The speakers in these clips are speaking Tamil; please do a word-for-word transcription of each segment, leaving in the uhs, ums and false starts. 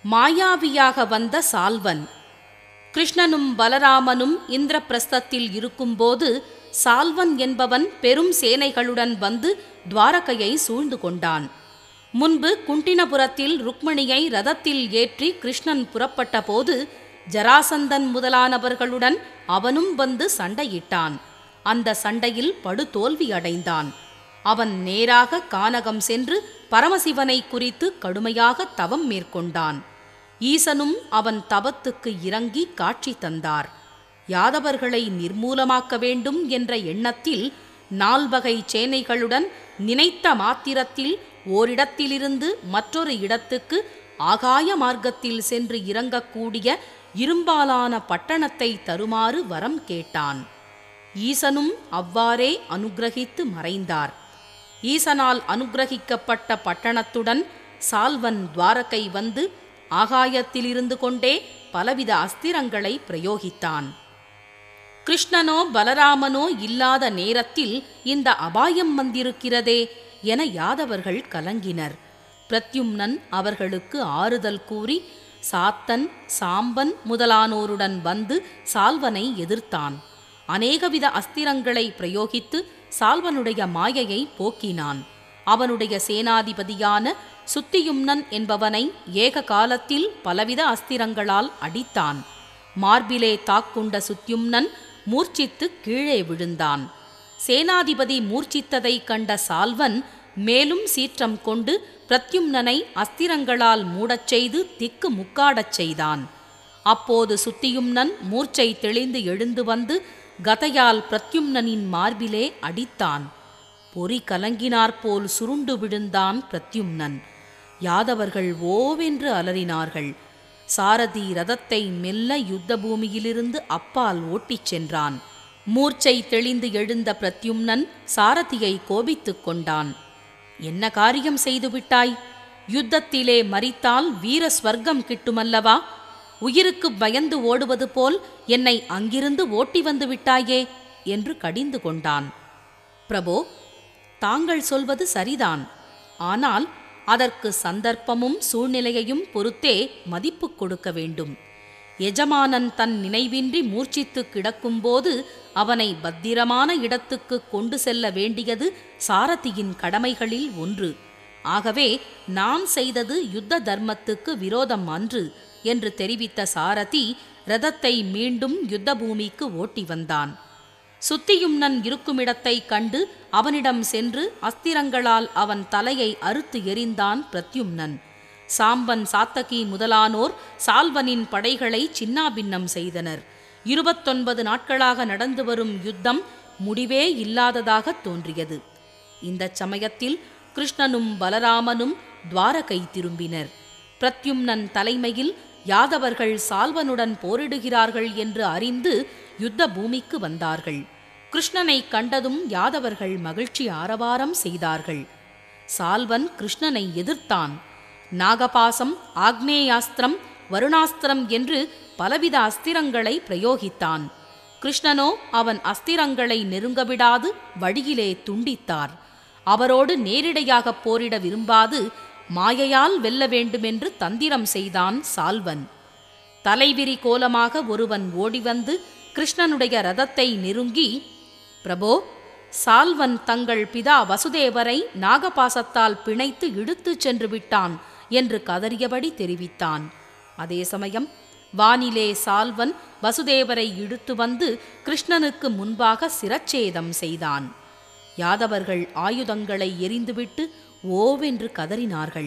மாயாவியாக வந்த சால்வன். கிருஷ்ணனும் பலராமனும் இந்திரபிரஸ்தத்தில் இருக்கும்போது சால்வன் என்பவன் பெரும் சேனைகளுடன் வந்து துவாரகையை சூழ்ந்து கொண்டான். முன்பு குண்டினபுரத்தில் ருக்மணியை ரதத்தில் ஏற்றி கிருஷ்ணன் புறப்பட்ட போது ஜராசந்தன் முதலானவர்களுடன் அவனும் வந்து சண்டையிட்டான். அந்த சண்டையில் படுதோல்வி அடைந்தான். அவன் நேராக கானகம் சென்று பரமசிவனை குறித்து கடுமையாக தவம் மேற்கொண்டான். ஈசனும் அவன் தவத்துக்கு இறங்கி காட்சி தந்தார். யாதவர்களை நிர்மூலமாக்க வேண்டும் என்ற எண்ணத்தில் நால்வகை சேனைகளுடன் நினைத்த மாத்திரத்தில் ஓரிடத்திலிருந்து மற்றொரு இடத்துக்கு ஆகாய மார்க்கத்தில் சென்று இறங்கக்கூடிய இரும்பாலான பட்டணத்தை தருமாறு வரம் கேட்டான். ஈசனும் அவ்வாறே அனுக்கிரகித்து மறைந்தார். ஈசனால் அனுக்கிரகிக்கப்பட்ட பட்டணத்துடன் சால்வன் துவாரகை வந்து ஆகாயத்திலிருந்து கொண்டே பலவித அஸ்திரங்களை பிரயோகித்தான். கிருஷ்ணனோ பலராமனோ இல்லாத நேரத்தில் இந்த அபாயம் வந்திருக்கிறதே என யாதவர்கள் கலங்கினர். பிரத்யும்னன் அவர்களுக்கு ஆறுதல் கூறி சாத்தன் சாம்பன் முதலானோருடன் வந்து சால்வனை எதிர்த்தான். அநேகவித அஸ்திரங்களை பிரயோகித்து சால்வனுடைய மாயையை போக்கினான். அவனுடைய சேனாதிபதியான சுத்தியும்னன் என்பவனை ஏக காலத்தில் பலவித அஸ்திரங்களால் அடித்தான். மார்பிலே தாக்குண்ட சுத்தியும்னன் மூர்ச்சித்து கீழே விழுந்தான். சேனாதிபதி மூர்ச்சித்ததை கண்ட சால்வன் மேலும் சீற்றம் கொண்டு பிரத்யும்னனை அஸ்திரங்களால் மூடச் செய்து திக்கு முக்காடச் செய்தான். அப்போது சுத்தியும்னன் மூர்ச்சை தெளிந்து எழுந்து வந்து கதையால் பிரத்யும்னனின் மார்பிலே அடித்தான். பொறி கலங்கினாற்போல் சுருண்டு விழுந்தான் பிரத்யும்னன். யாதவர்கள் ஓவென்று அலறினார்கள். சாரதி ரதத்தை மெல்ல யுத்த பூமியிலிருந்து அப்பால் ஓட்டிச் சென்றான். மூர்ச்சை தெளிந்து எழுந்த பிரத்யும்னன் சாரதியை கோபித்துக் கொண்டான். என்ன காரியம் செய்துவிட்டாய்? யுத்தத்திலே மரித்தால் வீர ஸ்வர்க்கம் கிட்டுமல்லவா? உயிருக்கு பயந்து ஓடுவது போல் என்னை அங்கிருந்து ஓட்டி வந்து விட்டாயே என்று கடிந்து கொண்டான். பிரபோ, தாங்கள் சொல்வது சரிதான். ஆனால் அதற்கு சந்தர்ப்பமும் சூழ்நிலையையும் பொறுத்தே மதிப்பு கொடுக்க வேண்டும். எஜமானன் தன் நினைவின்றி மூர்ச்சித்து கிடக்கும்போது அவனை பத்திரமான இடத்துக்கு கொண்டு செல்ல வேண்டியது சாரதியின் கடமைகளில் ஒன்று. ஆகவே நான் செய்தது யுத்த தர்மத்துக்கு விரோதம் அன்று என்று தெரிவித்த சாரதி ரதத்தை மீண்டும் யுத்த பூமிக்கு ஓட்டி வந்தான். சுத்தியும்னன் இருக்குமிடத்தை கண்டு அவனிடம் சென்று அஸ்திரங்களால் அவன் தலையை அறுத்து எறிந்தான் பிரத்யும்னன். சாம்பன் சாத்தகி முதலானோர் சால்வனின் படைகளை சின்னாபின்னம் செய்தனர். இருபத்தொன்பது நாட்களாக நடந்து வரும் யுத்தம் முடிவே இல்லாததாக தோன்றியது. இந்த சமயத்தில் கிருஷ்ணனும் பலராமனும் துவாரகை திரும்பினர். பிரத்யும்னன் தலைமையில் யாதவர்கள் சால்வனுடன் போரிடுகிறார்கள் என்று அறிந்து யுத்த பூமிக்கு வந்தார்கள். கிருஷ்ணனை கண்டதும் யாதவர்கள் மகிழ்ச்சி ஆரவாரம் செய்தார்கள். சால்வன் கிருஷ்ணனை எதிர்த்தான். நாகபாசம், ஆக்னேயாஸ்திரம், வருணாஸ்திரம் என்று பலவித அஸ்திரங்களை பிரயோகித்தான். கிருஷ்ணனோ அவன் அஸ்திரங்களை நெருங்கவிடாது வழியிலே துண்டித்தார். அவரோடு நேரிடையாக போரிட விரும்பாது மாயையால் வெல்ல வேண்டுமென்று தந்திரம் செய்தான் சால்வன். தலைவிரி கோலமாக ஒருவன் ஓடிவந்து கிருஷ்ணனுடைய ரதத்தை நெருங்கி, பிரபோ, சால்வன் தங்கள் பிதா வசுதேவரை நாகபாசத்தால் பிணைத்து இழுத்துச் சென்று விட்டான் என்று கதறியபடி தெரிவித்தான். அதே சமயம் வானிலே சால்வன் வசுதேவரை இழுத்து வந்து கிருஷ்ணனுக்கு முன்பாக சிரச்சேதம் செய்தான். யாதவர்கள் ஆயுதங்களை எரிந்துவிட்டு ஓவென்று கதறினார்கள்.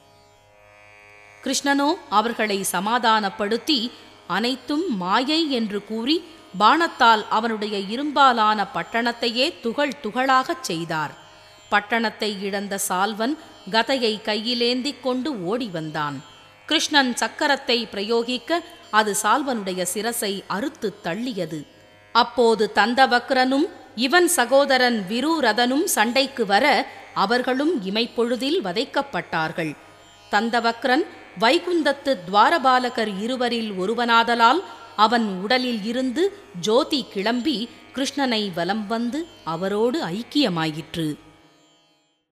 கிருஷ்ணனோ அவர்களை சமாதானப்படுத்தி அனைத்தும் மாயை என்று கூறி பாணத்தால் அவனுடைய இரும்பாலான பட்டணத்தையே துகள் துகளாகச் செய்தார். பட்டணத்தை இழந்த சால்வன் கதையை கையிலேந்திக் கொண்டு ஓடி வந்தான். கிருஷ்ணன் சக்கரத்தை பிரயோகிக்க அது சால்வனுடைய சிரசை அறுத்து தள்ளியது. அப்போது தந்தவக்ரனும் இவன் சகோதரன் விருரதனும் சண்டைக்கு வர அவர்களும் இமைப்பொழுதில் வதைக்கப்பட்டார்கள். தந்தவக்ரன் வைகுந்தத்து துவாரபாலகர் இருவரில் ஒருவனாதலால் அவன் உடலில் இருந்து ஜோதி கிளம்பி கிருஷ்ணனை வலம் வந்து அவரோடு ஐக்கியமாயிற்று.